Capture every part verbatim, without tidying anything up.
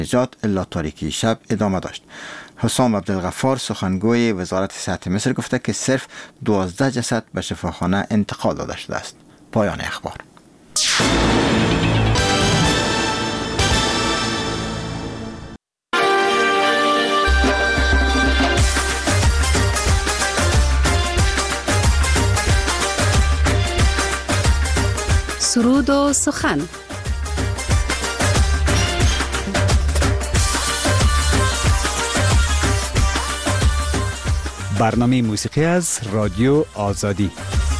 نجات الا تاریکی شب ادامه داشت. حسام عبدالغفار سخنگوی وزارت صحت مصر گفته که صرف دوازده جسد به شفاخانه انتقال داده شده است. پایان اخبار. سرود و سخن. برنامه موسیقی از رادیو آزادی.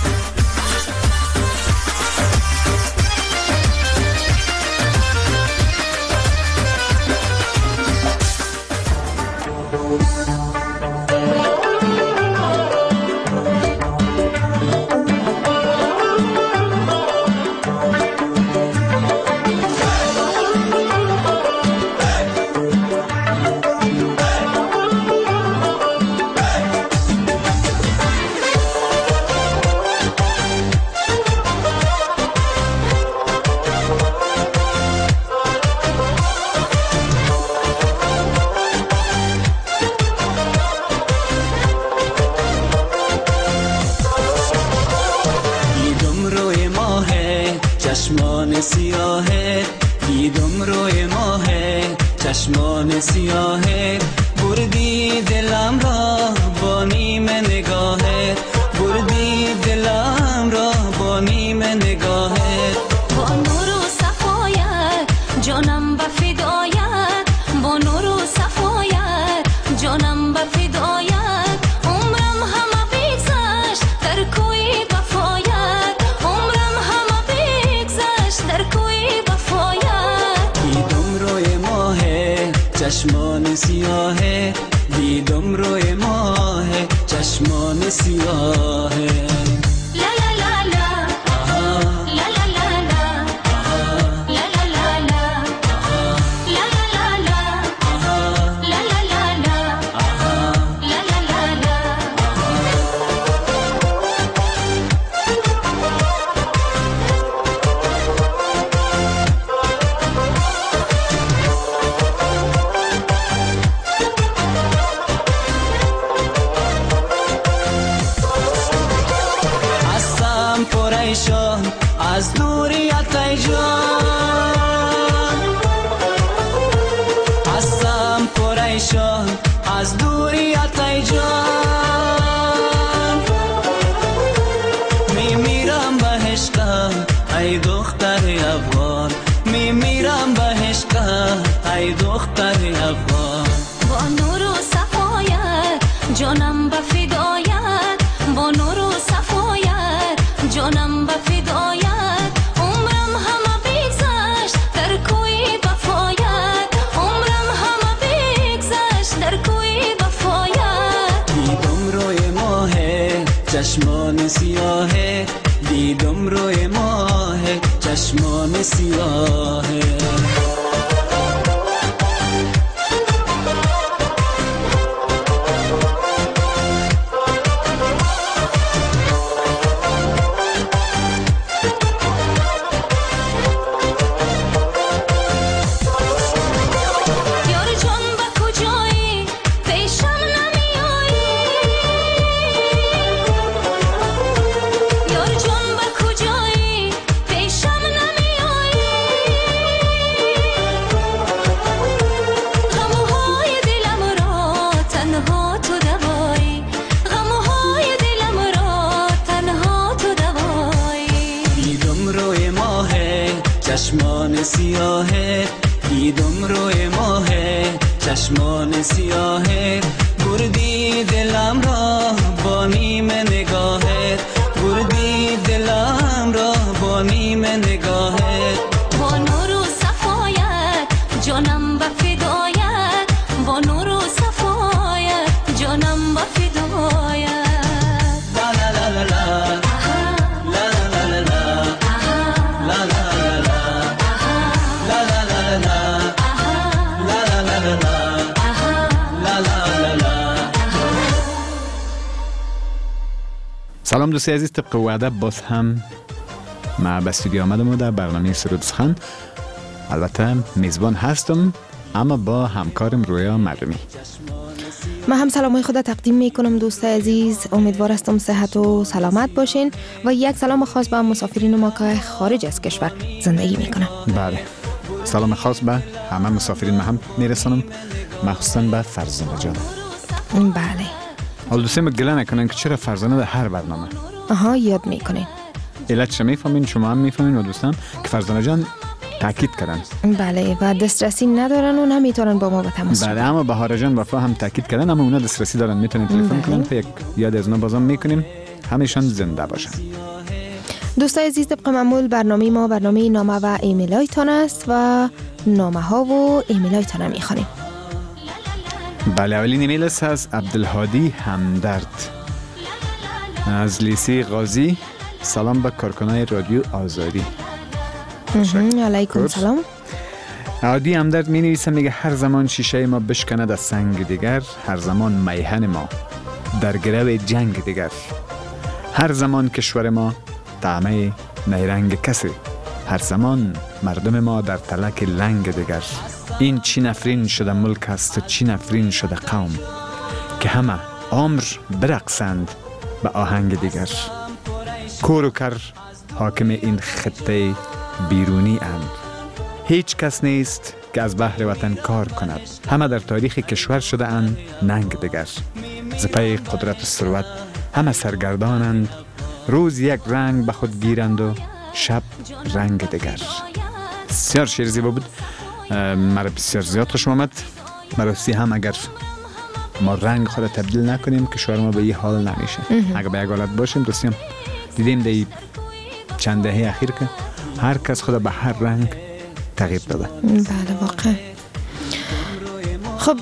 چشمان سیاهه دیدم روی ماهه، چشمان سیاهه بردی دلم را با نیم نگاهه، بردی دلم را با نیم نگاهه. با نور و صفایت جانم به فدایت، با نور و صفایت جانم به فدایت، عمرم همه بگذشت در کوی وفایت، عمرم همه بگذشت در کوی وفایت. دیدم روی ماهه چشمان سیاهه، دیدم روی ماهه چشمان سیاهه. از دوریت ای جان هستم پریشان، از دوریت ای جان میمیرم به عشقت ای دختر افغان، میمیرم به عشقت ای دختر افغان. با نور و صفایت جانم به فدایت، با نور و صفایت جانم به فدایت، عمرم همه بگذشت در کوی وفایت، عمرم همه بگذشت در کوی وفایت. دیدم روی ماهه چشمان سیاهه، دیدم روی ماهه چشمان سیاهه. چشمان سیاهه دیدم روی ماهه، چشمان سیاهه بردی دلم را با نیم نگاهه، بردی دلم را با نیم نگاهه. با نور و صفایت جانم به فدایت، با نور و صفایت جانم به فدایت. لا لا لا لا لا سلام دوستی عزیز، طبق وعده باز هم ما به استودیو آمدم و در برنامه سرود سخن البته میزبان هستم اما با همکارم رویا مردمی. من هم سلامای خود تقدیم میکنم دوستای عزیز. امیدوار هستم صحت و سلامت باشین و یک سلام خاص به مسافرین ما که خارج از کشور زندگی میکنن. بله، سلام خاص به همه مسافرین ما هم میرسانم، مخصوصا به فرزانه جان. بله. حال دوستیم گله نکنن که چرا فرزانه در هر برنامه آها یاد میکنین. علت چه میفهمین، شما هم میفهمین و دوستان که فرزانه جان تاکید کردن. بله و دسترسی ندارن و نمیتونن با ما به تماس. بله، اما بهار جان وفا هم تاکید کردن، اما اونا دسترسی دارن، میتونن تلفن کنن. یک یاد از اونا بازم میکنیم، همیشان زنده باشن. دوستای عزیز، طبق معمول برنامه ما برنامه نامه و ایمیل هایتان است و نامه ها و ایمیل هایتان میخوانیم. بله، اولین ایمیل است از عبدالهادی همدرد از لیسی غازی. سلام به کارکنای رادیو آزادی. علیکم سلام. عادی همدرد می نویسه، میگه هر زمان شیشه ما بشکند از سنگ دیگر، هر زمان میهن ما در گرو جنگ دیگر، هر زمان کشور ما طعمه نیرنگ کسی، هر زمان مردم ما در تلک لنگ دیگر. این چی نفرین شده ملک است و چی نفرین شده قوم، که همه عمر برقصند به آهنگ دیگر. کور و کر حاکم این خطه بیرونی اند، هیچ کس نیست که از بحر وطن کار کند، همه در تاریخ کشور شده اند ننگ دیگر. ز پی قدرت و ثروت همه سرگردانند، روز یک رنگ به خود گیرند و شب رنگ دیگر. بسیار شعر زیبا بود، مرا بسیار زیاد خوش آمد. مرسی هم اگر ما رنگ خود تبدیل نکنیم کشور ما به این حال نمیشه. اگر به یک حالت باشیم دوستیم، دیدیم در چند دهه اخیر که هر کس خود به هر رنگ تغییر داده. بله واقعا. خب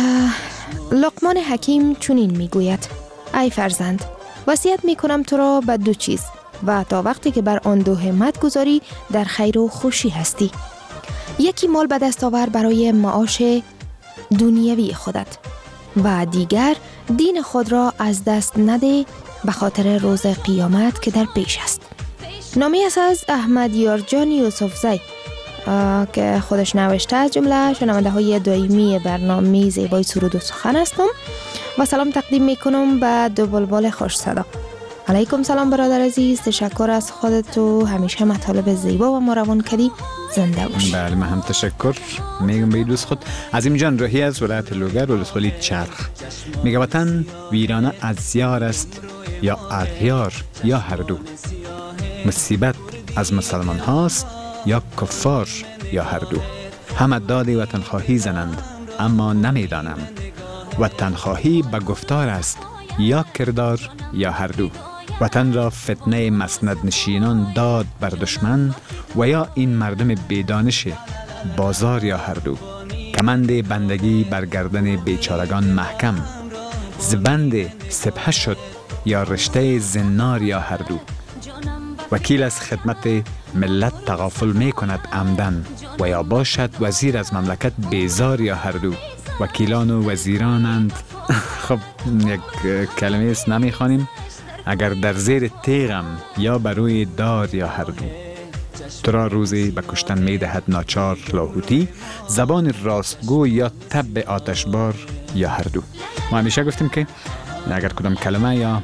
لقمان حکیم چنین میگوید: ای فرزند، وصیت میکنم تو را به دو چیز و تا وقتی که بر آن دو همت گذاری در خیر و خوشی هستی. یکی مال به دست آور برای معاش دنیوی خودت و دیگر دین خود را از دست نده به خاطر روز قیامت که در پیش است. نامی است از احمد یارجان یوسفزی که خودش نوشته. از جمله شنونده های دائمی برنامه زیبای سرود و سخن هستم و سلام تقدیم میکنم به دو بلبل خوش صدا. علیکم سلام برادر عزیز، تشکر از خودت و همیشه مطالب زیبا و ما روان کردی. زنده باش. بله، من هم تشکر میگم به دوست خود. عظیم جان راهی از ولایت لوگر ولسوالی چرخ میگه وطن ویرانه از یار است یا اغیار یا هر دو، مصیبت از مسلمان هاست یا کفار یا هر دو، همه داد وطن خواهی زنند اما نمیدانم، وطن خواهی به گفتار است یا کردار یا هر دو. وطن را فتنه مسند نشینان داد بر دشمن و یا این مردم بیدانش بازار یا هر دو. کمند بندگی بر گردن بیچارگان محکم، زبند سپه شد یا رشته زنار یا هر دو. وکیل از خدمت ملت تغافل می کند عمدن و یا باشد وزیر از مملکت بیزار یا هر دو. وکیلان و وزیرانند خب یک کلمه است نمی خوانیم. اگر در زیر تیغم یا بروی دار یا هر دو، تو را روزی به کشتن می دهد ناچار لاهوتی، زبان راستگو یا تب آتشبار یا هر دو. ما همیشه گفتیم که اگر کدام کلمه یا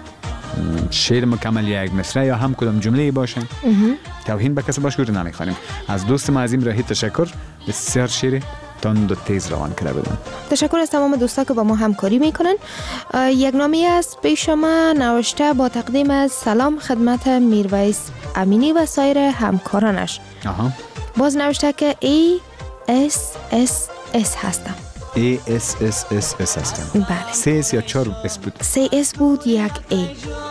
شعر مکمل یا یک مصرع یا هم کدام جمله باشه توهین به کسی باشه رو نمی خوانیم. از دوست ما عظیم راهی تشکر، بسیار شعر تند و تیز روان کرده بودن. تشکر از تمام دوستا که با ما همکاری میکنن. یک نامی از پیش ما نوشته با تقدیم از سلام خدمت میرویس امینی و سایر همکارانش. آها. باز نوشته که ای اس اس اس هستم. ای اس اس اس اس هستم. بله. سه اس یا چهار اس بود؟ سه اس بود، یک ای.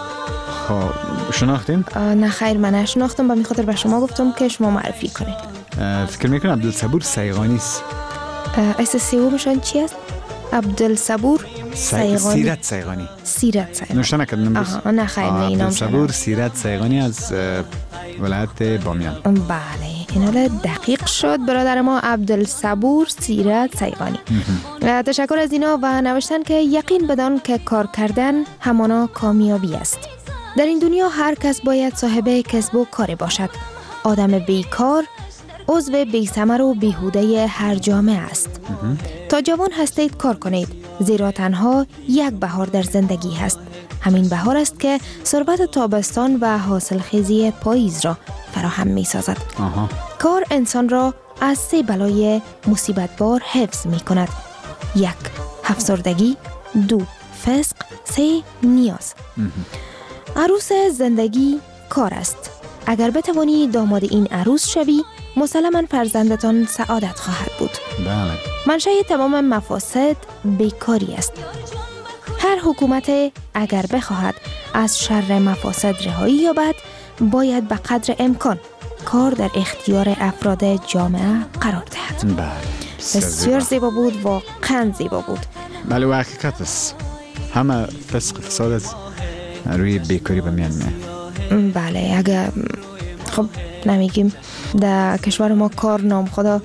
خب شناختین؟ نه خیر، من نشناختم، به خاطر به شما گفتم که شما معرفی کنید. فکر میکنم عبدالصبور سیغانی است. اس سیومشان چی است؟ عبدالصبور سیغانی. سیرت سیغانی. سیرت سیغانی. نوشته نکردم امروز. آها نه خیر، نه اینام عبدالصبور سیرت سیغانی از ولایت بامیان. بله این دقیق شد برادر ما، عبدالصبور سیرت سیغانی. تشکر از اینا و نوشتن که یقین بدان که کار کردن همانا کامیابی است. در این دنیا هر کس باید صاحب کسب و کار باشد. آدم بیکار عضو بی‌ثمر و بیهوده هر جامعه است. تا جوان هستید کار کنید، زیرا تنها یک بهار در زندگی هست. همین بهار است که ثروت تابستان و حاصلخیزی پاییز را فراهم می سازد. آها. کار انسان را از سه بلای مصیبت بار حفظ می کند. یک، افسردگی. دو، فسق. سه، نیاز. عروس زندگی کار است. اگر بتوانی داماد این عروس شوی، مسلماً فرزندتان سعادت خواهد بود. بله. منشأ تمام مفاسد بیکاری است. هر حکومت اگر بخواهد از شر مفاسد رهایی یابد، باید به قدر امکان کار در اختیار افراد جامعه قرار دهد. بله. بسیار زیبا بود، واقعا زیبا بود. بله و حقیقت است. همه فسق فساد از روی بیکاری به میان میاد. بله، اگر خب نمیگیم در کشور ما کار نام خدا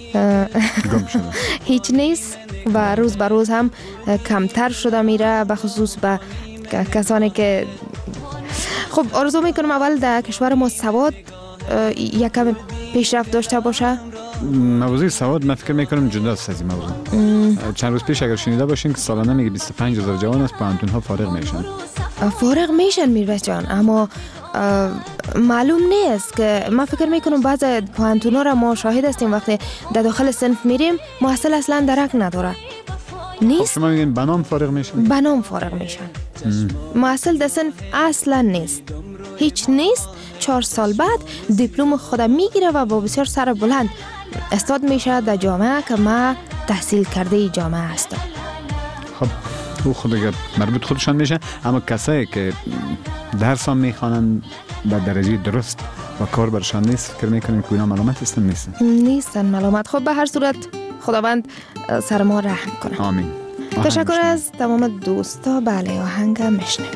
گم شده هیچ نیست و روز به روز هم کمتر شده میره، به خصوص به کسانی که خب آرزو میکنم اول در کشور ما سواد یک کم پیشرفت داشته باشه. موضوع سواد من فکر میکنم جداست از این موضوع. چند روز پیش اگر شنیده باشین که سالانه میگه بیست و پنج هزار جوان از پانتون ها فارغ میشن. فارغ میشن میرویس جان، اما معلوم نیست که من فکر میکنم بعض پانتونا را ما شاهد هستیم وقتی در داخل صنف میریم محصل اصلا درک نداره. نیست. شما میگین بنام فارغ میشن؟ بنام فارغ میشن. محصل در صنف اصلا نیست. هیچ نیست. چهار سال بعد دیپلم خود میگیره و با بسیار سر بلند استاد میشه در جامعه که ما تحصیل کرده جامعه هستم. خب او خود اگر مربوط خودشان میشه، اما کسایی که درس هم میخوانن به درجه درست و کار برشان نیست، فکر میکنیم که اینا ملامت هستن نیستن؟ نیستن ملامت. خب به هر صورت خداوند سر ما رحم کنه. آمین. تشکر از تمام دوستا. بله آهنگ میشنویم.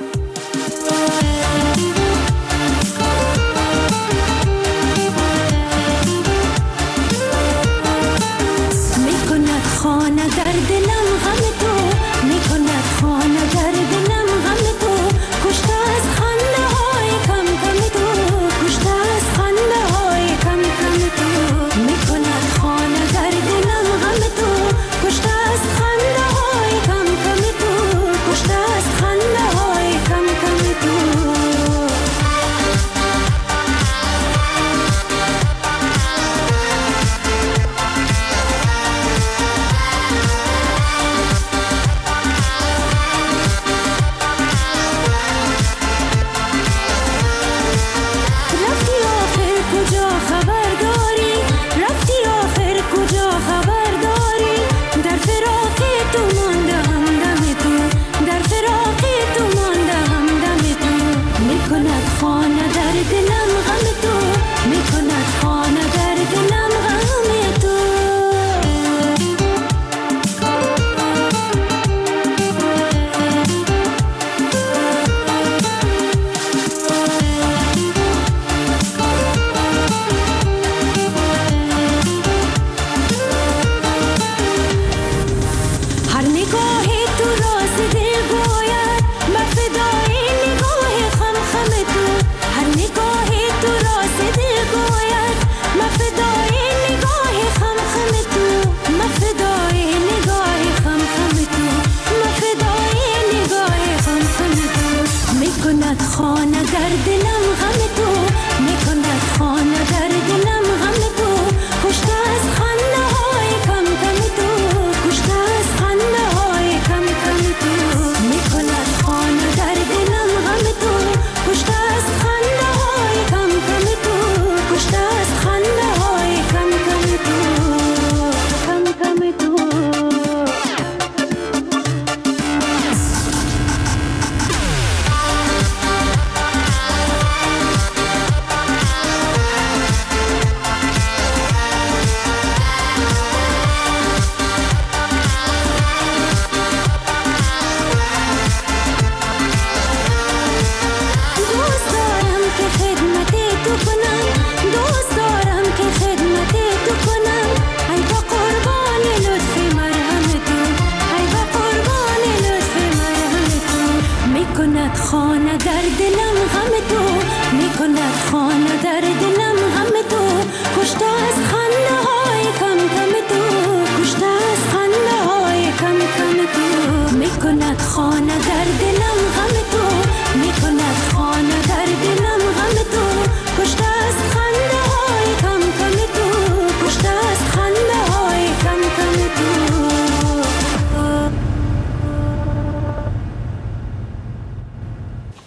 میکند خانه در دلم غم تو، میکند خانه در دلم غم تو، کشته از خنده های کم کم تو، کشته از خنده های کم کم تو، میکند خانه در دلم غم تو، کشته از خنده های کم کم تو، کشته از خنده های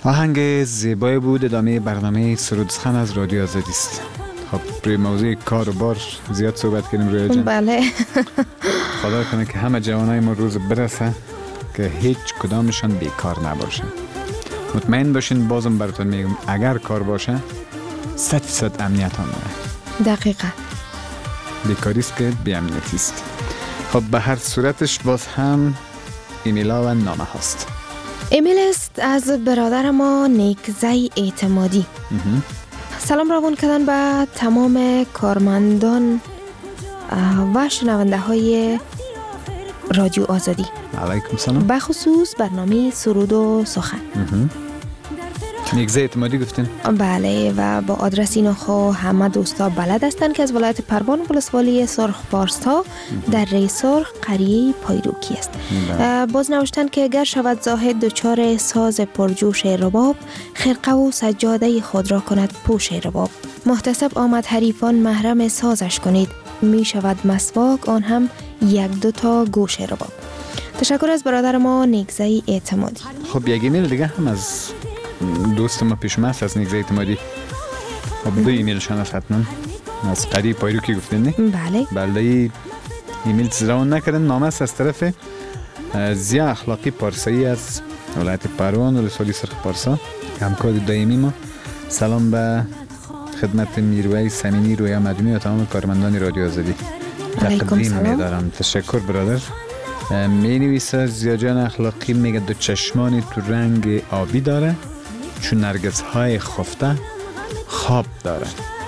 آهنگ زیبایی بود. ادامه برنامه سرود سخن از رادیو آزادی است. خب روی موضوع کار و بار زیاد صحبت کردیم رویا جان. بله. خدا کنه که همه جوانای ما روز برسه که هیچ کدامشان بیکار نباشه. مطمئن باشین، بازم براتون میگم اگر کار باشه صد فیصد امنیت هم داره. دقیقا. بیکاری است که بی امنیتی است. خب به هر صورتش باز هم ایمیل ها و نامه هست. ایمیل است از برادر ما نیکزی اعتمادی. سلام روان کردن به تمام کارمندان و شنونده های رادیو آزادی. علیکم سلام. بخصوص برنامه سرود و سخن. نیکزی اعتمادی گفتین؟ بله، و با آدرس اینا خو همه دوستا بلد هستن که از ولایت پروان ولسوالی سرخ پارسا در ری سرخ قریه پایروکی است. باز نوشتن که اگر شود زاهد دچار ساز پرجوش رباب، خرقه و سجاده خود را کند پوش رباب. محتسب آمد حریفان محرم سازش کنید، می شود مسواک آن هم یک دو تا گوش رباب. تشکر از برادر ما نیکزی اعتمادی. خب یک ایمیل دیگه هم از دوست ما پیش مست از نیکزی اعتمادی. خب دو ایمیلشان هست حتما از قریه پایروکی گفتین نی؟ بله. بله. ایمیل تزرون نکردن. نامه است از طرف زیا اخلاقی پارسایی از ولایت پروان ولسوالی سرخ پارسا، همکار دائمی ما. سلام به خدمت میروی سمینی رویا مدومی و تمام کارمندان رادیو آزادی تقدیم می‌دارم. تشکر برادر. می نویسه زیا جان اخلاقی میگه دو چشمانی تو رنگ آبی داره، چون نرگس های خفته خواب داره.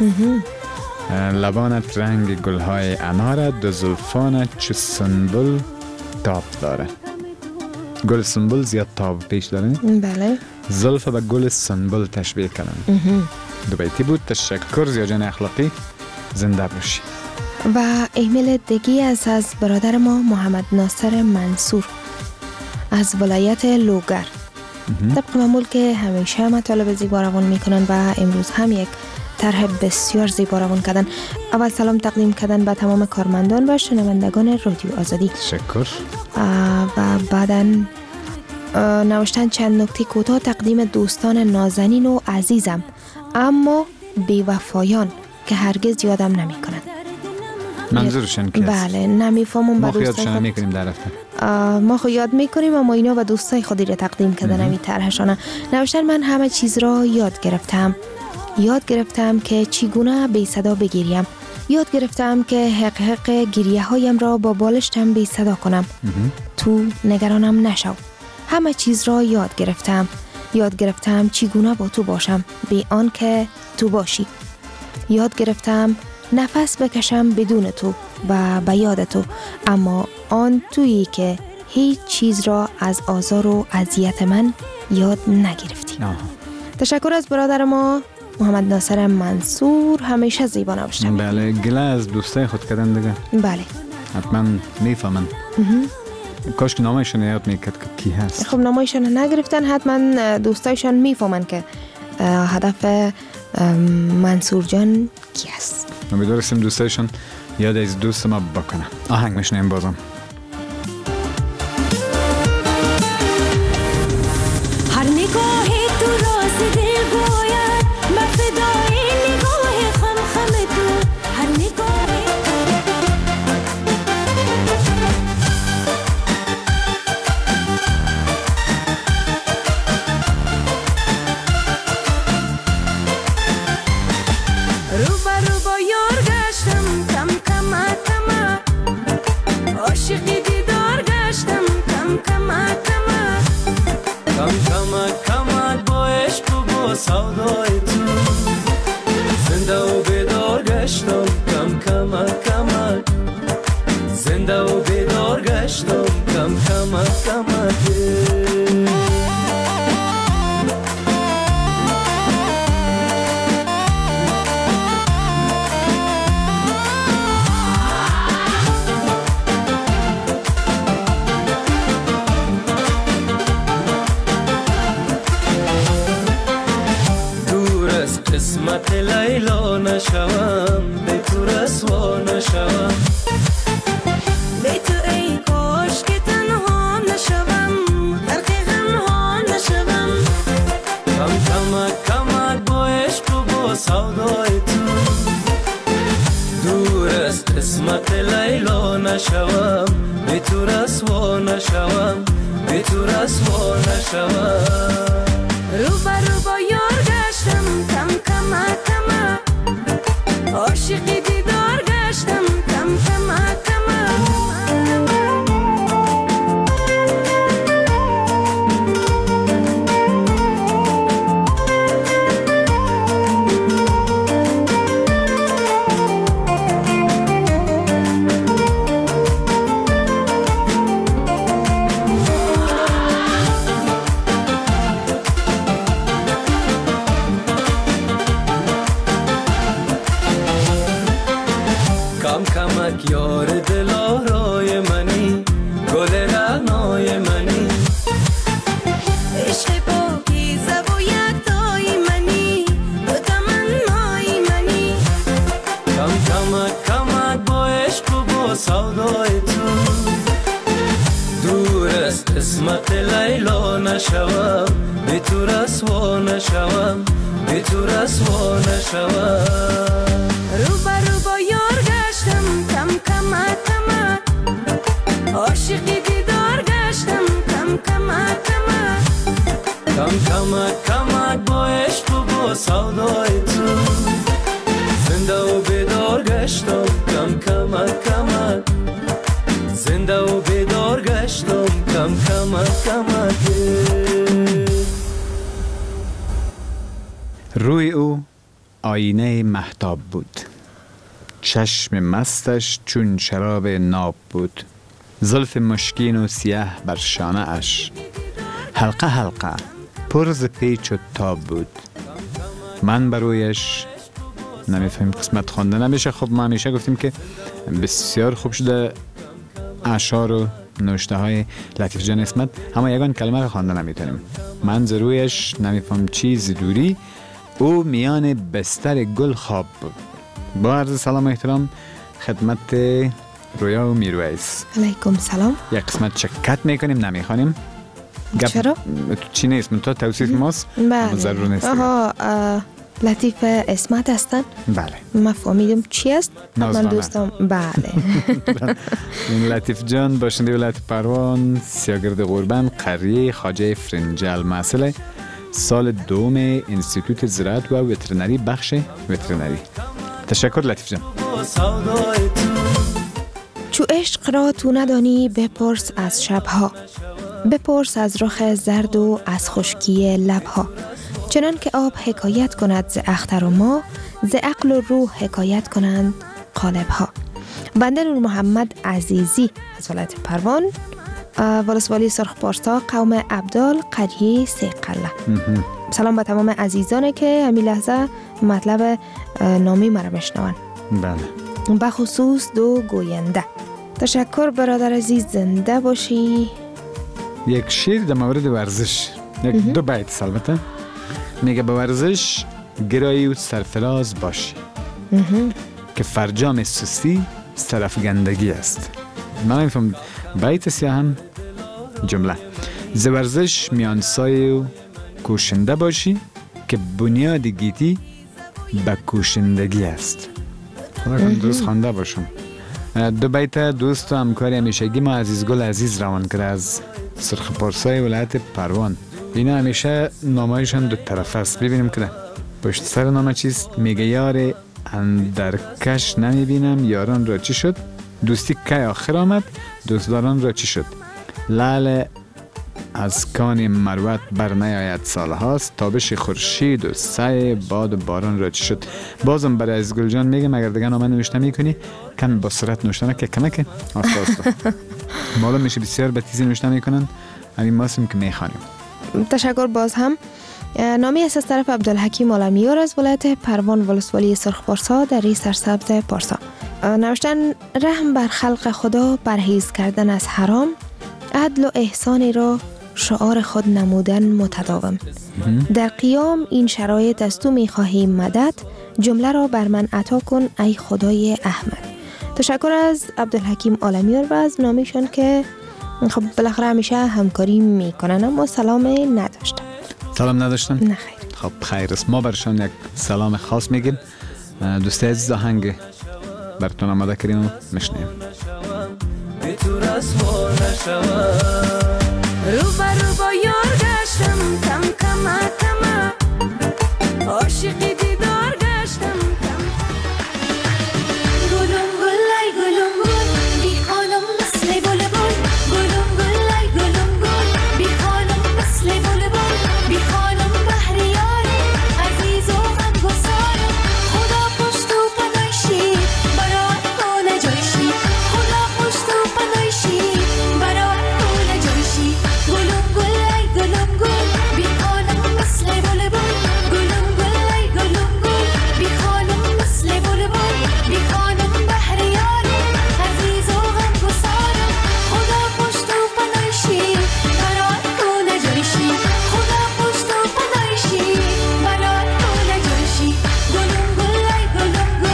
لبانت رنگ گل های اناره، دو زلفانت چو سنبل تاب داره. گل سنبل زیاد تاب پیش داره. بله. زلف به گل سنبل تشبیه کردن. دو بیتی بود. تشکر زیا جان اخلاقی، زنده باشی. و ایمیل دیگی از از برادر ما محمد ناصر منصور از ولایت لوگر. طبق معمول که همیشه مطالب زیبا روان میکنن و امروز هم یک طرح بسیار زیبا روان کردن. اول سلام تقدیم کردن به تمام کارمندان و شنوندگان رادیو آزادی. تشکر. و بعداً نوشتن چند نکته کوتاه تقدیم دوستان نازنین و عزیزم اما بی‌وفایان که هرگز یادم نمیکنن. منظورشون کیست؟ بله، نمیفهمم. ما خو یادشان میکنیم در رفتن. ما خو یاد میکنیم اما اینا و دوستای خودی را تقدیم کردن همی طرحشانه. نوشتن من همه چیز را یاد گرفتم. یاد گرفتم که چگونه بی صدا بگیریم. یاد گرفتم که حق حق گریه هایم را با بالشتم بی صدا کنم. تو نگرانم نشو. همه چیز را یاد گرفتم. یاد گرفتم چگونه با تو باشم بی آن که تو باشی. یاد گرفتم نفس بکشم بدون تو و به یاد تو، اما آن تویی که هیچ چیز را از آزار و اذیت من یاد نگرفتی. آه. تشکر از برادر ما محمد ناصر منصور، همیشه زیبا نوشتن. بله، گله از دوستای خود کردن دیگه. بله. حتما میفهمن. کاش که نامایشان یاد میکرد که کی هست. خب نامایشان نگرفتن، حتما دوستایشان میفهمن که هدف منصور جان کی هست. امیدوارم دوستایشان یاد از دوست ما بکنه. آهنگ میشنیم بازم. هر نگاهی تو راز دل گوید من فدای نگاه خم خم تو. هر نگاهی روبا روبا یار گشتم کم کم کم، عاشقی دیدار گشتم کم کم کم، کم کم کم با عشق و با سودای تو، زنده و بیدار گشتم کم کم کم، زنده و بیدار گشتم کم کم کم. قسمت لیلا نشوم به تو رسوا نشوم، به تو ای کاش که تنها نشوم غرق غم ها نشوم. نشوم، به تو رسوا نشوم، به تو رسوا نشوم. رو بر رو با یار گشتم کم کم کم، عاشقی دیدار گشتم کم کم کم. یار دلارای منی، گل رعنای منی، عشق پاکیزه و یکتای منی، تو تمنای منی. کم کمک کمک با عشق و با سودای تو، دور است قسمت لیلا نشوم، به تو رسوا نشوم، به تو رسوا نشوم. رو بر رو با یار گشتم کم کم کم، عاشقی دیدار گشتم کم کم کم. کم کمک کمک با عشق و با سودای تو، زنده و بیدار گشتم کم کمک کمک، زنده و بیدار گشتم کم کمک کمک. روی او آینه مهتاب بود، چشم مستش چون شراب ناب بود، زلف مشکین و سیاه بر شانه اش، حلقه حلقه پرز پیچ و تاب بود. من برویش نمیفهم قسمت خونده نمیشه. خب ما همیشه گفتیم که بسیار خوب شده اشعار و نوشته های لطیف جان اسمت، اما یگان کلمه رو خوانده نمیتونیم. من زرویش نمیفهم چیز دوری، او میان بستر گل خواب بود. با عرض سلام و احترام خدمت رویا و میرویس. علیکم سلام. یک قسمت چکت میکنیم نمیخوانیم. چرا؟ چی نیست؟ من تو توصیف ماست؟ بله. ضرور نیست. آها لطیف اسمت هستن؟ بله. من فهمیدم چی است؟ من دوستم بله. لطیف جان باشنده ولایت پروان، سیاگرد قربان، قریه خواجه فرنجل، مسئله سال دوم انستیتوت زراعت و وترنری، بخش وترنری. تشکر لطیف جان. چو عشق را تو ندانی بپرس از شبها، بپرس از رخ زرد و از خشکی لبها. چنان که آب حکایت کند ز اختر و ما، ز عقل و روح حکایت کنند قالبها. بنده نور محمد عزیزی از ولایت پروان، ولسوالی سرخ پارسا، قوم عبدال، قریه سیقله. سلام به تمام عزیزانی که همین لحظه مطلب نامی مرا بشنون. بله. به خصوص دو گوینده. تشکر برادر عزیز، زنده باشی. یک شعر در مورد ورزش، یک دو بیت البته، میگه به ورزش گرایی و سرفراز باشی که فرجام سستی سرافگندگی است. من نمیفهم بیت سیاه هم جمله ز ورزش میانسای و کوشنده باشی که بنیاد گیتی به کوشندگی است. خدا کنم درست خوانده باشم. دو بیت دوست و همکاری همیشگی ما عزیزگل عزیز روان کرده از سرخ پارسای ولایت پروان. اینا همیشه نامایشان دو طرف است. ببینیم که پشت سر نامه چیست؟ میگه یار اندرکش نمیبینم یاران را چی شد، دوستی که آخر آمد دوستداران را چی شد، لعل از کان مروت بر نیاید سال هاست، تابش خورشید و سعی باد و باران را چی شد. بازم برای از گل جان میگم اگر دیگه نامه نوشته میکنی کم با سرعت نوشته نکه کمکه آستا آستا معلوم میشه بسیار به تیزی نوشته میکنن. همین ماسیم که میخوانیم. تشکر. باز هم نامی است از طرف عبدالحکیم عالمیار از ولایت پروان، ولسوالی سرخ پارسا، دری سرسبز پارسا. نوشتن رحم بر خلق خدا، پرهیز کردن از حرام، عدل و احسانی را شعار خود نمودن متداوم. در قیام این شرایط از تو میخواهیم مدد، جمله را بر من عطا کن ای خدای احمد. تشکر از عبدالحکیم عالمیار و از نامیشان که خب بالاخره همیشه همکاری میکنن، اما سلام نداشتن. سلام نداشتن؟ نه خیر. خب خیر است. ما برشان یک سلام خاص میگیم. دوستی عزیز آهنگ براتون آماده کردیم و میشنیم. رسوا نشود. رو بر رو با یار گشتم کم کم کم عاشقی دیدار گشتم کم. گلم گلای گلم گل بی خانم مثل بلبل. گلم گلای گلم گل بی خانم مثل بلبل. بی خانم بهریاری عزیز و غمگسارم. خدا پشت و پناهشی برای تو نجایشی. خدا پشت و پناهشی برای تو نجایشی. گلم گلای گلم گل بی خانم مثل بلبل. گلم گلای گلم گل بی خانم مثل بلبل. بی خانم بهریاری عزیز و غمگسارم. خدا پشت و پناهشی برای تو نجایشی. خدا پشت و پناهشی برای تو نجایشی. گلم گلای گلم گل.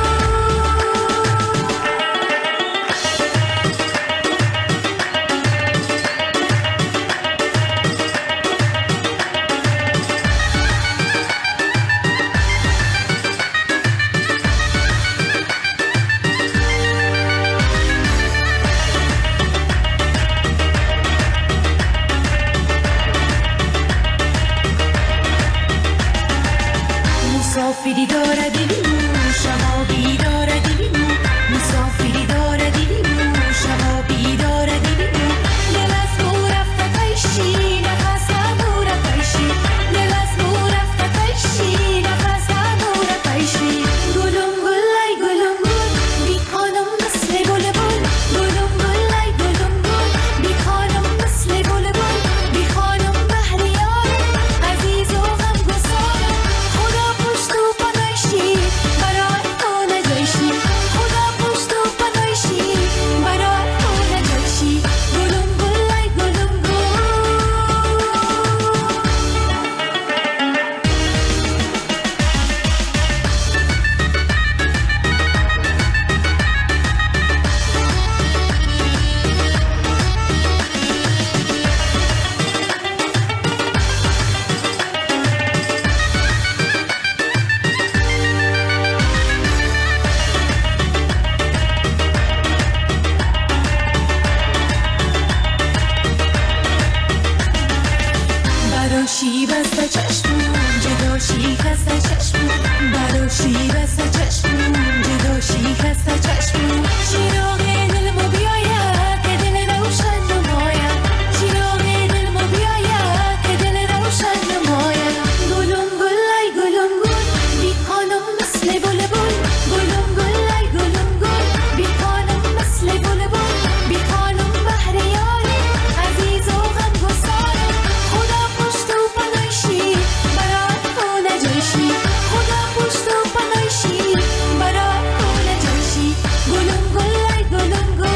مسافری داره دلمو شما بیداره دلمو. مسافری داره دلمو شما بیداره دلمو. دل از مو رفته پیشی نفس مو رفته پیشی. دل از مو رفته پیشی نفس مو رفته پیشی. گلم گلای گلم گل بی خانم مثل بلبل. گلم گلای گلم گل بی خانم مثل بلبل. بی خانم بهریار عزیز و غمگسارم. خدا پشت و پناهشی برای تو نجایشی. خدا پشت و پناهشی برای تو نجایشی. گلم گلای گلم گل. براشی بسته چشمون جداشی خسته چشمون. براشی بسته چشمون جداشی خسته چشمون. چراغ دلمو بیاید که دل روشن نماید. چراغ دلمو بیاید که دل روشن نماید. گلم گلای گلم گل بی خانم مثل بلبل. گلم گلای گلم گل بی خانم مثل بلبل. بی خانم بهریاری عزیز و غمگسارم. خدا پشت و پناهشی برای تو نجایشی. خدا پشت و پناهشی برای تو نجایشی. گلم گلای گلم گل.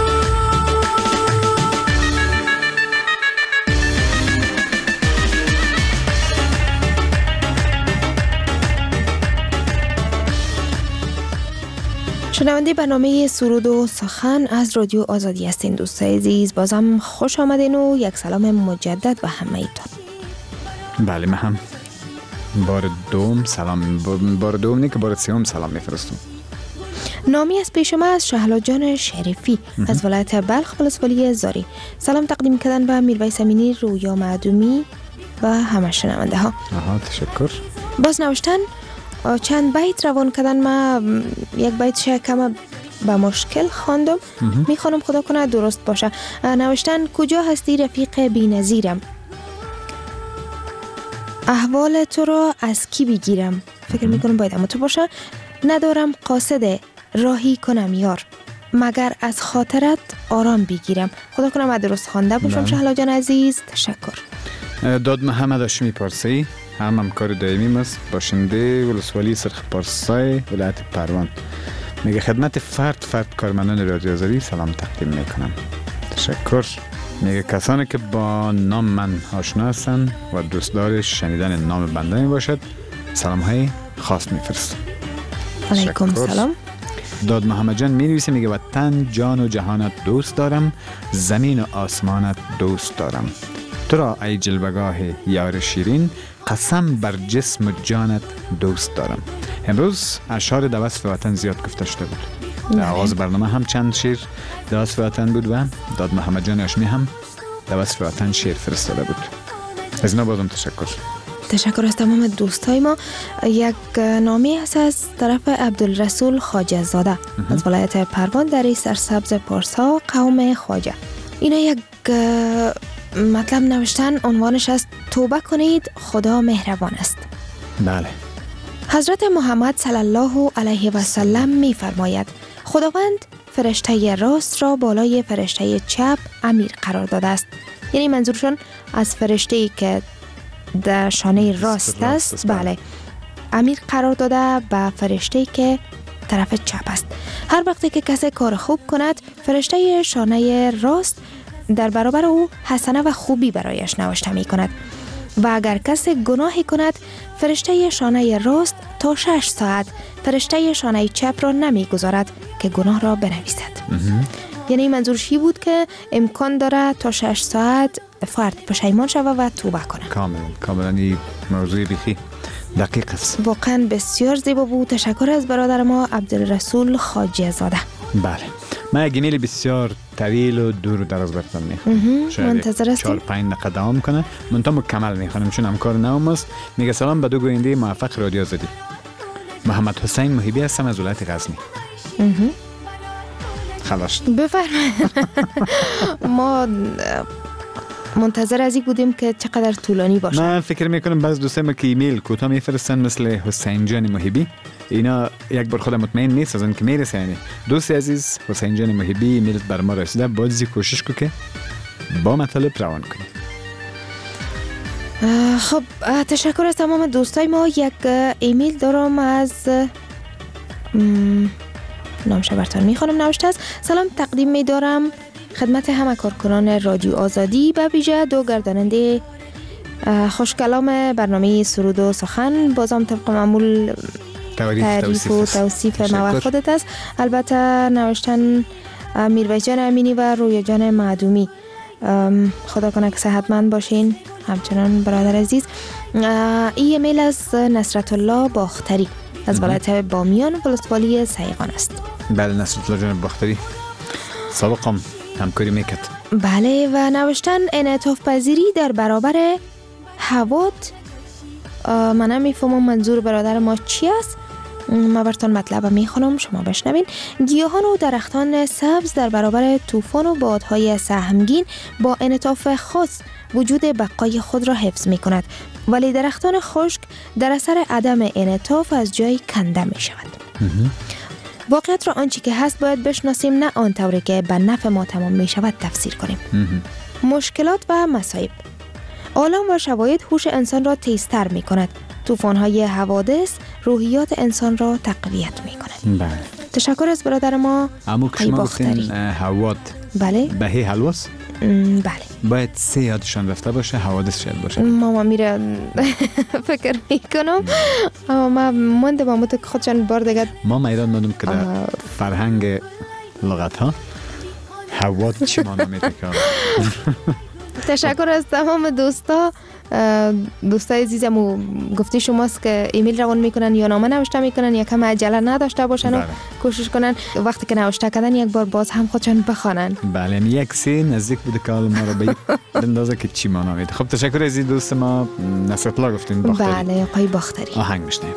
شنونده برنامه سرود و سخن از رادیو آزادی هستین دوستای عزیز. بازم خوش آمدین و یک سلام مجدد به همه ایتان. بله من هم بار دوم سلام بار دوم نه که بار سوم سلام میفرستم. نامی از پیش ما از شهلا جان شریفی از ولایت بلخ ولسوالی زاری. سلام تقدیم کردن به میرویس امینی، رویا معدومی و همه شنونده ها. آها تشکر. باز نوشتن چند بیت روان کردن. ما یک بیت شه کم به مشکل خواندم، میخوانم خدا کنه درست باشه. نوشتن کجا هستی رفیق بی‌نظیرم، احوال تو را از کی بگیرم. فکر میکنم باید اما تو باشه. ندارم قاصد راهی کنم یار، مگر از خاطرت آرام بگیرم. خدا کنم من درست خوانده باشم. شهلا جان عزیز تشکر. داد محمد هاشمی پارسی هم همکار دائمی است، باشنده ولسوالی سرخ پارسای ولایت پروان. میگه خدمت فرد فرد کارمندان رادیو آزادی سلام تقدیم میکنم. تشکر. میگه کسانی که با نام من آشنا هستند و دوست دار شنیدن نام بنده می باشد سلام های خاص میفرستم. علیکم سلام. داد محمد جان می نویسه، میگه وطن جان و جهانت دوست دارم، زمین و آسمانت دوست دارم. تو را ای جلوگاه یار شیرین، قسم بر جسم و جانت دوست دارم. امروز اشعار در وصف وطن زیاد گفته شده بود. در آغاز برنامه هم چند شعر دوست وطن بود و داد محمد جان هاشمی هم دوست وطن شعر فرستاده بود. از اینا بازم تشکر. تشکر از تمام دوستای ما. یک نامه هست از طرف عبدالرسول خواجه زاده از ولایت پروان در سرسبز پارسا قوم خواجه. اینا یک مطلب نوشتن، عنوانش است توبه کنید خدا مهربان است. بله. حضرت محمد صلی الله علیه و سلم می فرماید خداوند فرشته راست را بالای فرشته چپ امیر قرار داده است. یعنی منظورشون از فرشته‌ای که در شانه راست است، بله، امیر قرار داده به فرشته‌ای که طرف چپ است. هر وقتی که کسی کار خوب کند، فرشته شانه راست در برابر او حسنه و خوبی برایش نوشته می کند و اگر کسی گناهی کند، فرشته شانه راست تا شش ساعت فرشته شانه چپ را نمی گذارد که گناه را بنویسد. یعنی منظورشی بود که امکان داره تا شش ساعت فرد پشیمان شود و توبه کنه. کاملا کاملا این موضوع بیخی دقیق است. واقعا بسیار زیبا بود. تشکر از برادر ما عبدالرسول خواجه زاده. بله. من یک ایمیل بسیار طویل و دور و دراز براتون میخونم. منتظر هستیم. چهار پنج دقیقه دوام کنه. منتها مکمل میخونم چون همکار نوم است. میگه سلام به دو گوینده موفق رادیو آزادی. محمد حسین محیبی هستم از ولایت غزنی. خلاص. بفرمایید. ما منتظر از این بودیم که چقدر طولانی باشه. من فکر میکنم بعض دوستای ما که ایمیل کوتاه میفرستن مثل حسین جان محیبی، اینا یک بار خودم مطمئن نیست از اون که میرسه. یعنی دوستی عزیز حسین جان محیبی ایمیل بر ما رسیده، بازی کوشش کو که با مطالب روان کنی. خب تشکر از تمام دوستای ما. یک ایمیل دارم از نامش براتون میخونم. نوشته است سلام تقدیم میدارم خدمت همه کارکنان رادیو آزادی، به ویژه دو گرداننده خوشکلام برنامه سرود و سخن. بازم طبق معمول تعریف و توصیف ما خودت است. البته نوشتن میرویس جان امینی و رویا جان معدومی. خدا کنه که صحتمند باشین همچنان برادر عزیز. این ایمیل از نصرت الله باختری از ولایت بامیان ولسوالی سیغان است. بله نصرت الله جان باختری سابقا همکاری میکرد. بله و نوشتن انعطاف پذیری در برابر حوادث. من نمیفهمم منظور برادر ما چی است. ما براتون مطلب میخونم شما بشنوین. گیاهان و درختان سبز در برابر طوفان و بادهای سهمگین با انعطاف خاص وجود بقای خود را حفظ میکند، ولی درختان خشک در اثر عدم انعطاف از جای کنده میشود. واقعیت را آنچه که هست باید بشناسیم، نه آن طوری که به نفع ما تمام می شود تفسیر کنیم. مشکلات و مصائب. عالم و شواهد هوش انسان را تیزتر می کند. طوفان‌های حوادث روحیات انسان را تقویت می کند. بله. تشکر از برادر ما قی باختری. حواد بله. به هی حلواس؟ بله. باید سه یادشان رفته باشه، حوادث شاید باشه. ماما میره فکر میکنم اما ما مونده با متو خودشان بار دیگه. ما میدان مادم که در فرهنگ لغت ها حواد چی مانا میده که تشکر از تمام دوستا. دوستای عزیزم و گفته شماست که ایمیل روان میکنن یا نامه نوشته میکنن یا کم عجله نداشته باشن و کوشش کنن وقتی که نوشته کردن یک بار باز هم خودشان بخوانن. بله یک سی نزدیک بوده که حال ما رو به اندازه که چی مانا میده. خب تشکر از این دوست ما نصرت الله گفتین باختری. بله آقای باختری. آهنگ میشنیم.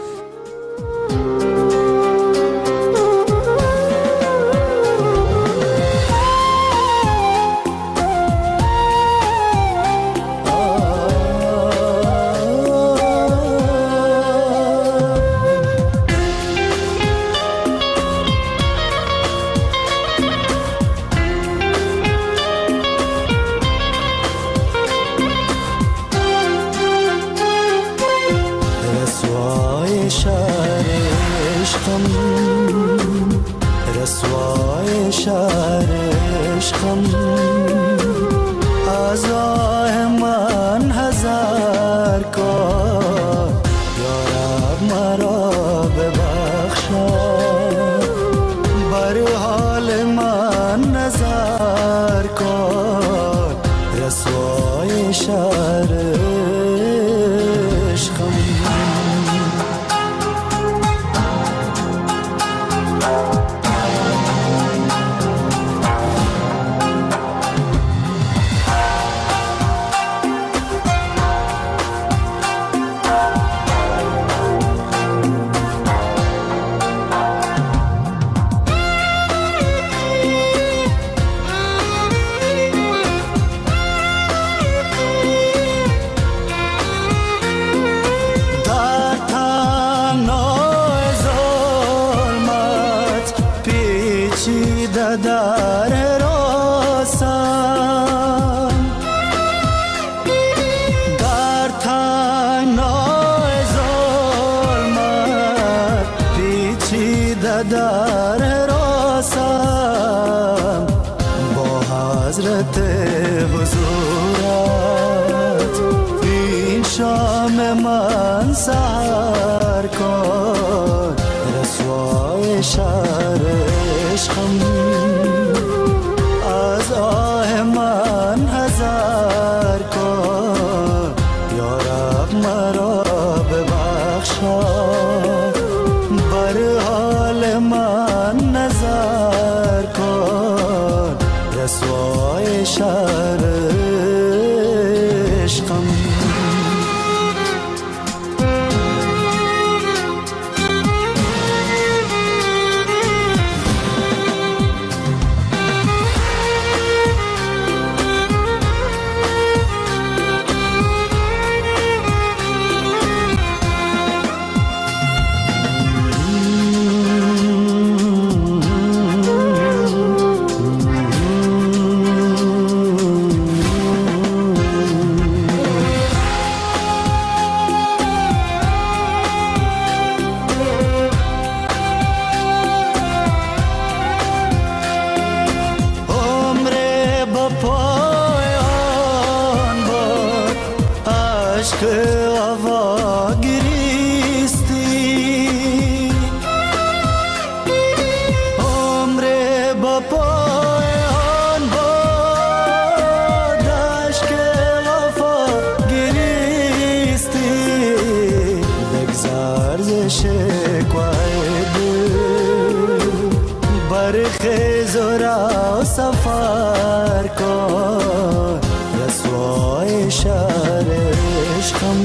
حضرت حضورت این شام من سحر کن رسوای شهر عشقم از آه من حذر کن یا رب مرا ببخشا بر حال من نظر کن رسوای شهر عشقم سفر کن رسوای شهر عشقم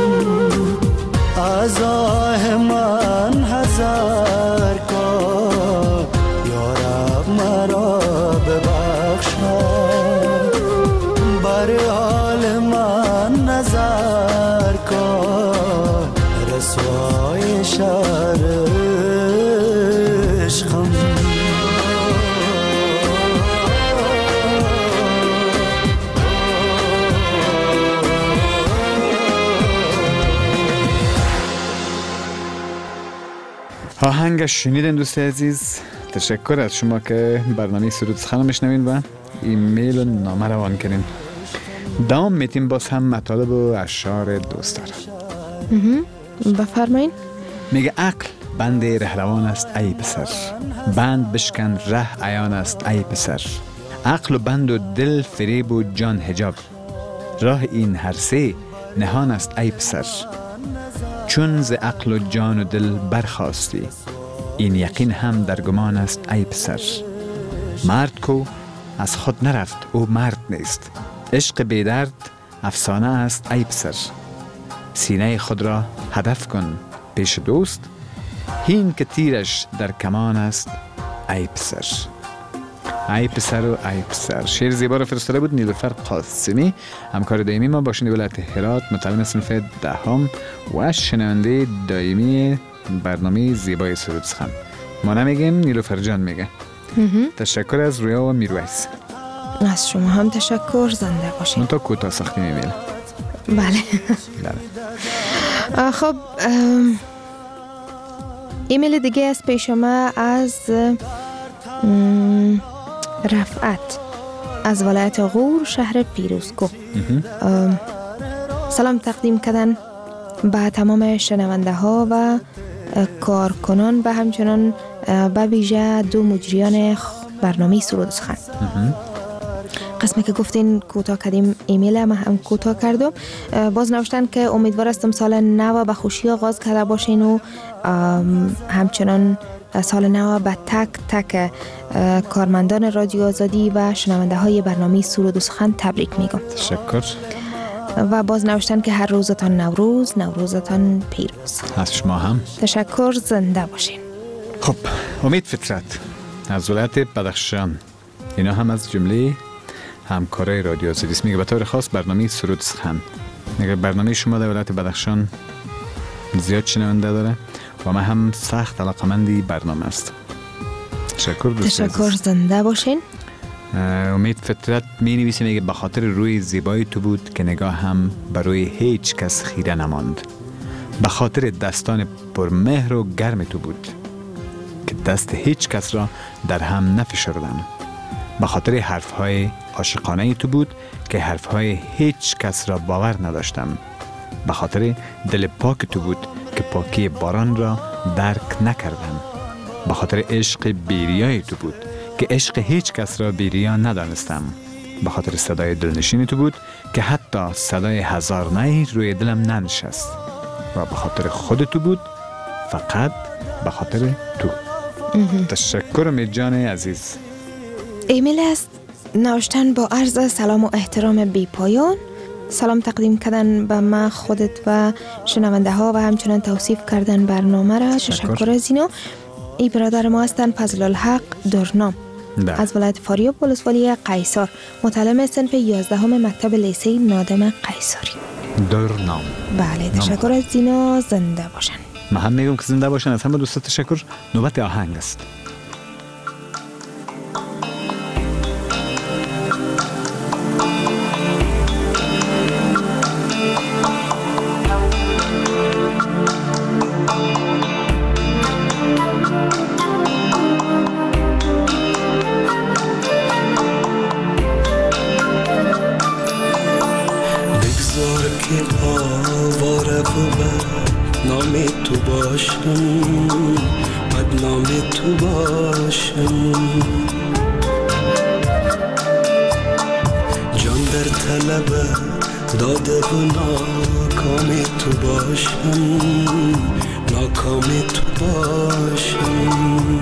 از آه من حذر کن یا رب مرا ببخشا بر حال من نظر کن رسوای شهر عشقم آهنگش شنیدین دوست عزیز. تشکر از شما که برنامه سرود سخن میشنوین و ایمیل و نامه روان کنین. دوام میتیم باز هم مطالب و اشعار دوست دارم. بفرمایین. میگه عقل بند رهروان است ای پسر، بند بشکن ره عیان است ای پسر. عقل و بند و دل فریب و جان حجاب، راه این هر سه نهان است ای پسر. چون ز عقل و جان و دل برخاستی، این یقین هم در گمان است ای پسر. مرد کو از خود نرفت او مرد نیست، عشق بیدرد افسانه است ای پسر. سینه خود را هدف کن پیش دوست، هین که تیرش در کمان است ای پسر. ای پسر و ای پسر. شعر زیبا را فرستاده بود نیلوفر قاسمی، همکار دائمی ما باشنده ولایت هرات، متعلم صنف دهم و شنونده دائمی برنامه زیبای سرود سخن. ما نمیگیم، نیلوفر جان میگه. تشکر از رویا و میرویس. از شما هم تشکر، زنده باشین. من تا کوتاه ساختیم ایمیل. بله. بله. خب ایمیل دیگه از پیش ما از رفعت از ولایت غور شهر پیروزکو. سلام تقدیم کردن به تمام شنونده ها و کارکنان و همچنان به ویژه دو مجریان برنامه سرود سخن. قسمی که گفتین کوتاه کردیم ایمیل ما هم کوتاه کردم. باز نوشتن که امیدوار هستم سال نو به خوشی آغاز کرده باشین و همچنان سال نو به تک تک کارمندان رادیو آزادی و شنونده های برنامه سرود و سخن تبریک میگم. تشکر. و باز نوشتن که هر روزتان نوروز، نوروزتان پیروز. از شما هم تشکر، زنده باشین. خب امید فطرت از ولایت بدخشان، اینا هم از جمله همکارای رادیو آزادی است. میگه به طور خاص برنامه سرود سخن، میگه برنامه شما در ولایت بدخشان زیاد شنونده داره و من هم سخت علاقمندی برنامه است. تشکر دوست عزیز. تشکر، زنده باشین. امید فطرت می نویسه، میگه به خاطر روی زیبایی تو بود که نگاه هم بر روی هیچ کس خیره نماند. به خاطر دستان پرمهر و گرم تو بود که دست هیچ کس را در هم نفشردم. به خاطر حرفهای عاشقانه تو بود که حرفهای هیچ کس را باور نداشتم. به خاطر دل پاک تو بود که پاکی باران را درک نکردم. به خاطر عشق بیریای تو بود که عشق هیچ کس را بیریا ندانستم. به خاطر صدای دلنشین تو بود که حتی صدای هزار نی روی دلم ننشست. و به خاطر خود تو بود، فقط به خاطر تو. تشکر امید جان عزیز. ایمیل است نوشتن با عرض سلام و احترام بی پایان. سلام تقدیم کردن به ما، خودت و شنونده ها و همچنان توصیف کردن برنامه را. تشکر از اینا. ای برادر ما هستن فضل الحق درنام ده. از ولایت فاریاب ولسوالی قیصر، متعلم صنف یازدهم مکتب لیسه نادم قیصری. درنام. بله تشکر از اینا. زنده باشن. من هم میگم که زنده باشن. از همه دوستا تشکر. نوبت آهنگ است. داده و ناکام تو باشم، ناکام تو باشم.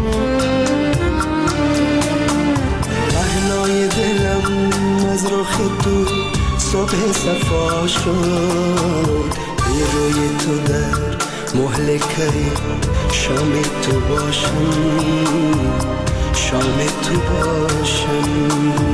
پهنای دلم از رخ تو صبح صفا شد، بی روی تو در مهلکه شام تو باشم، شام تو باشم.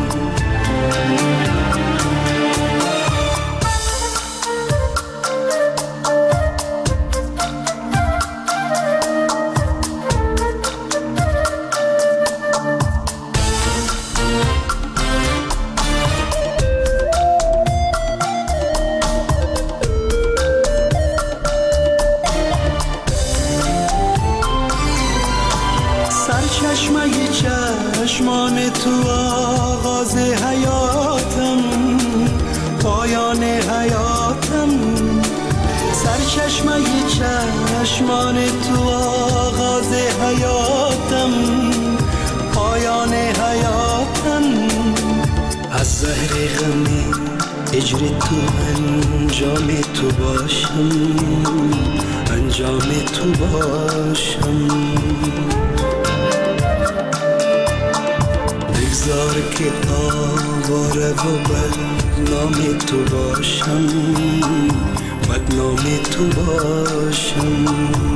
چشمان تو آغاز حیاتم، پایان حیاتم. سرچشمه چشمان تو آغاز حیاتم، پایان حیاتم. از زهر غمی اجر تو انجام تو باشم، انجام تو باشم. بگذار که آواره و بدنام تو باشم، بدنام تو باشم.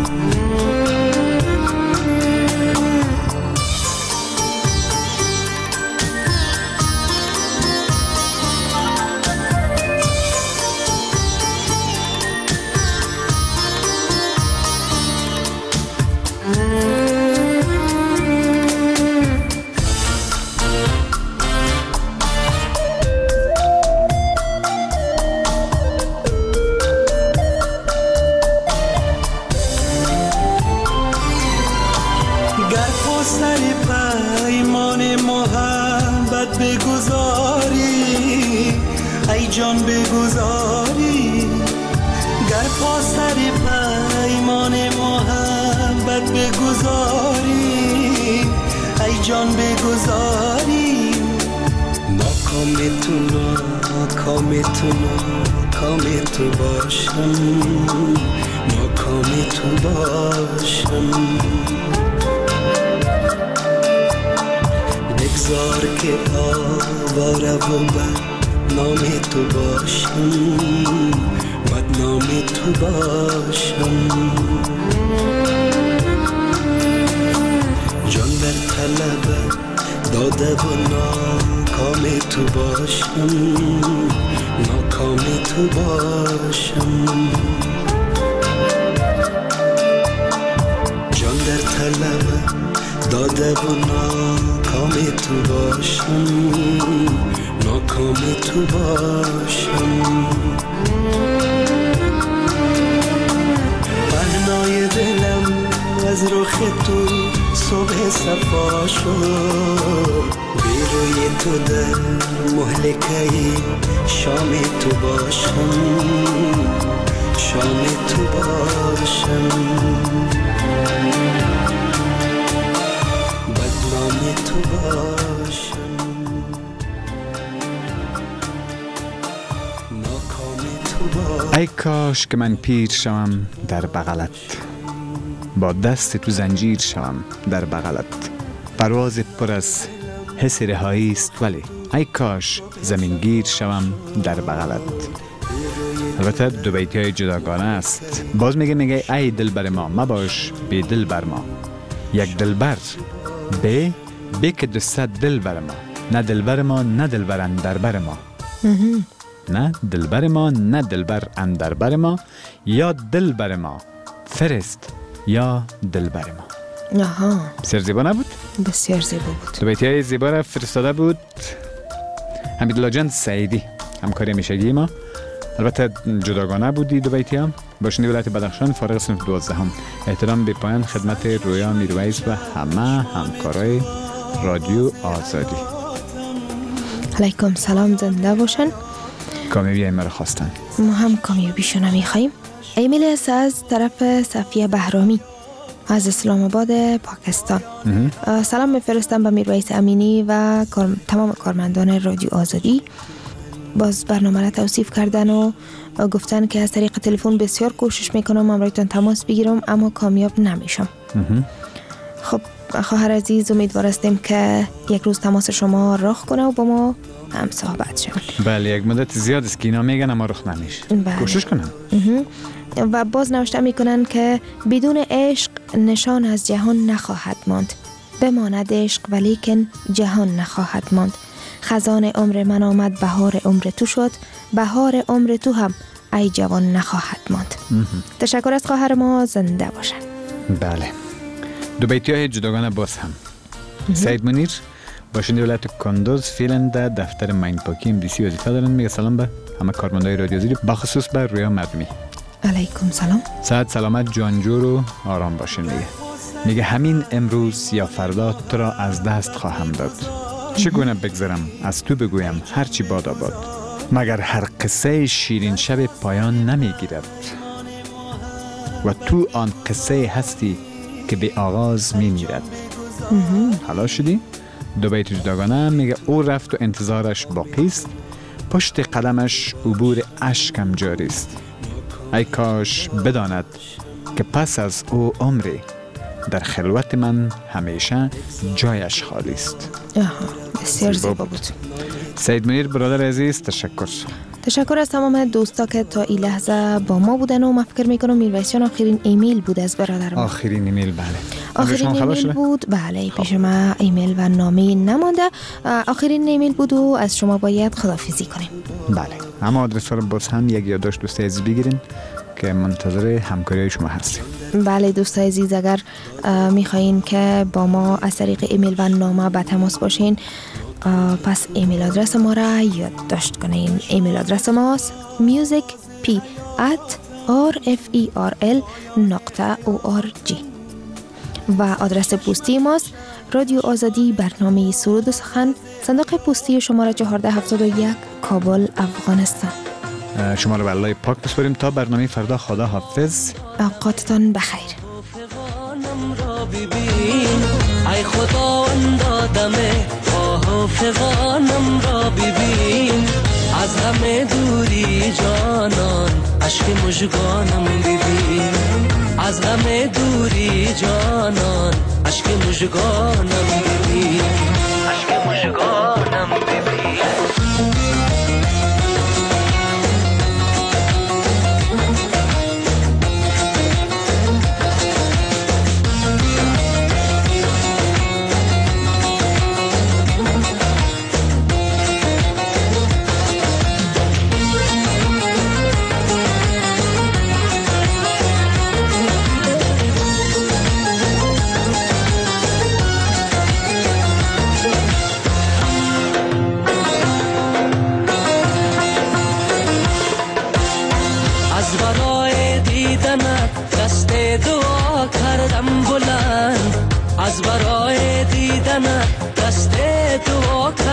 جان بگذاری، گر پا سر پیمان محبت بگذاری، ای جان بگذاری. ناکام تو ناکام تو ناکام تو باشم، ناکام تو باشم. بگذار که آواره و بد نام تو باشم، بدنام تو باشم. جان در طلب داده و ناکام تو باشم، ناکام تو باشم. جان در طلب داده و ناکام تو باشم، ناکام تو باشم. پهنای دلم از رخ تو صبح صفا شد، روی تو در مهلکه شام تو باشم، شام تو باشم، بدنام تو باشم، ناکام تو باشم. ای کاش که من پیر شوم در بغلت، با دست تو زنجیر شوم در بغلت. پرواز پر از حس رهایی است، ولی ای کاش زمینگیر شوم در بغلت. البته دو بیتی های جداگانه است. باز میگه میگه ای دلبر ما مباش بی دل بر ما. یک دلبر به به که دوست دل بر ما، نه دلبر ما نه دلبر اندر بر ما، نه دلبر ما نه دلبر اندر بر ما، یا دلبر ما فرست یا دلبر ما. آها، بسیار زیبا نبود؟ بسیار زیبا بود. دو بیتی های زیبا را فرستاده بود حمیدالله جان سعیدی، همکاری همیشگی ما. البته جداگانه بودی دو بیتی هم. باشندی ولایت بدخشان، فارغ صنف دوازدهم. احترام به پایان خدمت رویا میرویس و همه همکارای رادیو آزادی. علیکم سلام، زنده باشن. کامیابی ما را خواستن. ما هم کامیابیشون میخواییم. ایمیل است از طرف صفیه بهرامی از اسلام آباد پاکستان. سلام میفرستم به میرویس امینی و کار... تمام کارمندان رادیو آزادی. باز برنامه را توصیف کردن و گفتن که از طریق تلفن بسیار کوشش میکنم امرایتان تماس بگیرم اما کامیاب نمیشم. خب خواهر عزیز، امیدوار هستیم که یک روز تماس شما راه کنه و با ما هم صحبت شد. بله، یک مدت زیاد است که اینا میگن اما رخ نمیشه. بله. کوشش کنم. و باز نوشته میکنن که بدون عشق نشان از جهان نخواهد ماند، بماند عشق ولیکن جهان نخواهد ماند. خزان عمر من آمد، بهار عمر تو شد، بهار عمر تو هم ای جوان نخواهد ماند. تشکر از خواهر ما، زنده باشن. بله، دو بیتی های جداگانه باز هم. سعید منیر باشنده ولایت کندوز فعلا در دفتر مایندپاکی ام دی سی وظیفه دارن. میگه سلام به همه کارمندای رادیو آزادی، بخصوص به رویا مردمی. علیکم سلام. صحت سلامت جانجور و آرام باشین. میگه میگه همین امروز یا فردا تو را از دست خواهم داد. چگونه بگذرم از تو بگویم هرچی باد آباد، مگر هر قصه شیرین شب پایان نمیگیرد و تو آن قصه هستی که به آغاز میمیرد. حالا شدی؟ دو بیت جداگانه. میگه او رفت و انتظارش باقی است، پشت قدمش عبور اشکم جاری است. ای کاش بداند که پس از او عمری در خلوت من همیشه جایش خالی است. آها، بسیار زیبا بود. سعید منیر برادر عزیز، تشکر. تشکر از تمام دوستا که تا این لحظه با ما بودن و من فکر میکنم میرویسیان آخرین ایمیل بود از برادر ما. آخرین ایمیل؟ بله، آخرین ایمیل بود. بله، پیش ما ایمیل و نامه نمانده. آخرین ایمیل بود و از شما باید خداحافظی کنیم. بله، اما آدرس رو باز هم یک یادداشت دوست عزیز بگیرین که منتظر همکاری شما هستیم. بله دوستای عزیز، اگر میخواین که با ما از طریق ایمیل و نامه به تماس باشین، پس ایمیل آدرس ما را یادداشت کنین. ایمیل آدرس ماست musicp at rferl نقطه org و آدرس پستی ماست رادیو آزادی، برنامه سرود و سخن، صندوق پستی شماره چهارده هفتاد و یک، کابل، افغانستان. شما رو به الله پاک بسپاریم تا برنامه فردا. خدا حافظ، اوقاتتان بخیر. ای خداوند دم حافظانم را ببین، از همه دوری جانان اشک مژگانم ببین، از همه دوری جانان اشک مژگانم ببین، اشک مژگانم ببین. از برای دیدن دست دعا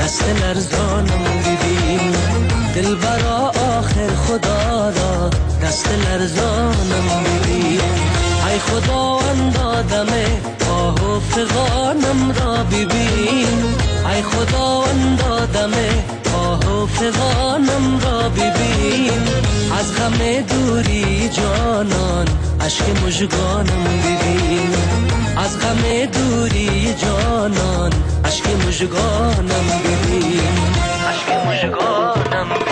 دست لرزانم ببین دل برا آخر خدا را دست لرزانم ببین ای خداوند آدم آه و فغانم را ببین ای خداوند آدم آه و فغانم را ببین از غم دوری جانان اشک مژگانم ببین از غم دوری جانان اشک مژگانم ببین اشک مژگانم